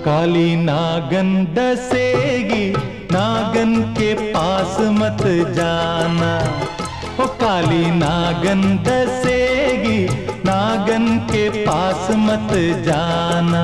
काली नागन डसेगी, नागन के पास मत जाना। ओ काली नागन डसेगी, नागन के पास मत जाना।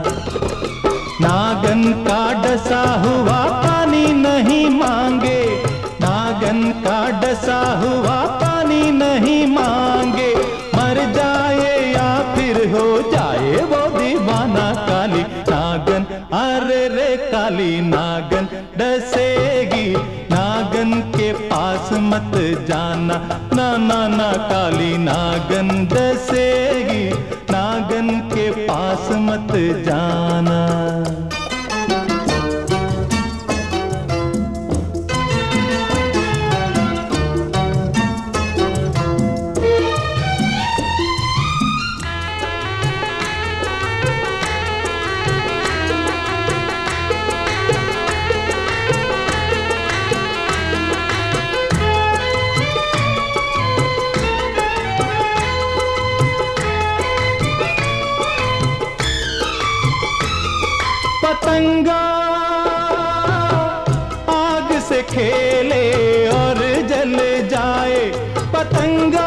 नागन का डसा हुआ पानी नहीं मांगे, नागन का डसा हुआ पानी नहीं मांगे। मर जाए या फिर हो जाए वो दीवाना। काली नागन, अरे रे काली नागन डसेगी, नागन के पास मत जाना। ना ना ना काली नागन डसेगी, नागन के पास मत जाना। पतंगा आग से खेले और जल जाए, पतंगा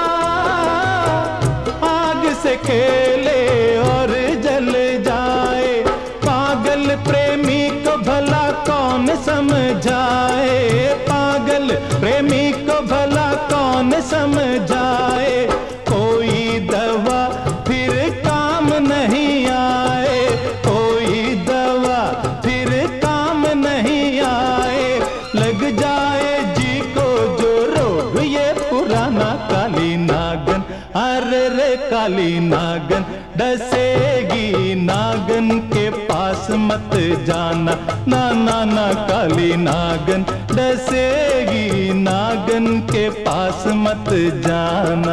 आग से खेले और जल जाए। पागल प्रेमी को भला कौन समझाए, पागल प्रेमी को भला कौन समझाए। कोई दवा फिर काम नहीं आए, कोई दवा फिर काम नहीं आए। लग जाए जी को जो रोग ये पुराना। काली नागन, अरे रे काली नागन डसेगी, नागन के पास मत जाना। ना ना ना काली नागन डसेगी, नागन के पास मत जाना।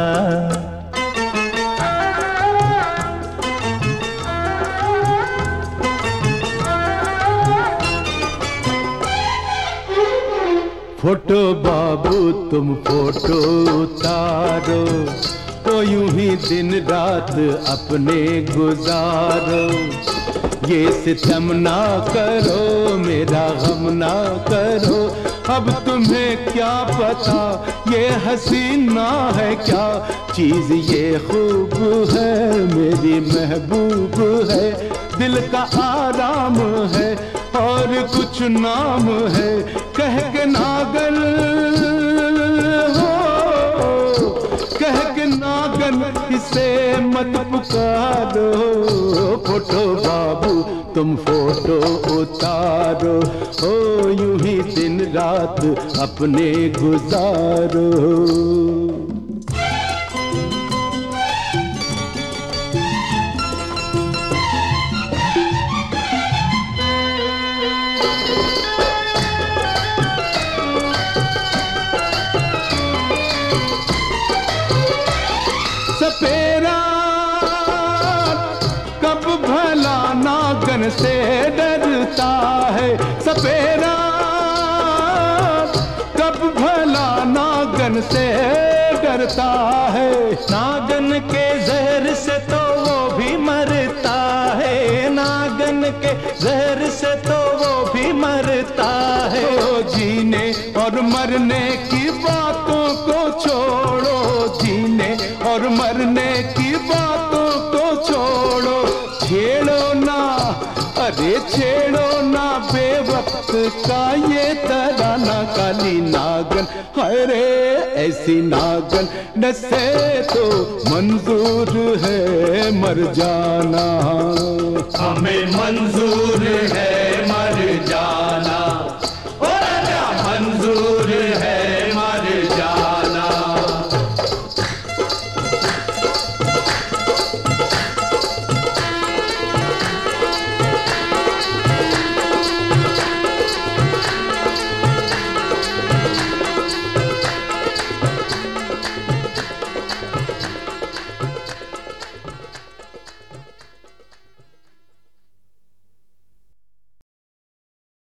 फोटो बाबू तुम फोटो उतारो, तो यूं ही दिन रात अपने गुजारो। ये सितम ना करो, मेरा गम ना करो। अब तुम्हें क्या पता ये हसीना है क्या चीज, ये खूब है मेरी महबूब है। दिल का आराम है और कुछ नाम है, कह के नागन हो, कह के नागन इसे मत पुकारो। फोटो बाबू तुम फोटो उतारो, हो यूं ही दिन रात अपने गुजारो। सपेरा कब भला नागन से डरता है, सपेरा कब भला नागन से डरता है। नागन के जहर से तो वो भी मरता है, नागन के जहर से तो वो भी मरता है। ओ जीने और मरने की बातों को छोड़ो, जीने और मरने की बातों को छोड़ो। छेड़ो ना, अरे छेड़ो ना बेवक्त का ये तराना। काली नागन हाय रे ऐसी नागन डसे तो मंजूर है मर जाना। हमें मंजूर है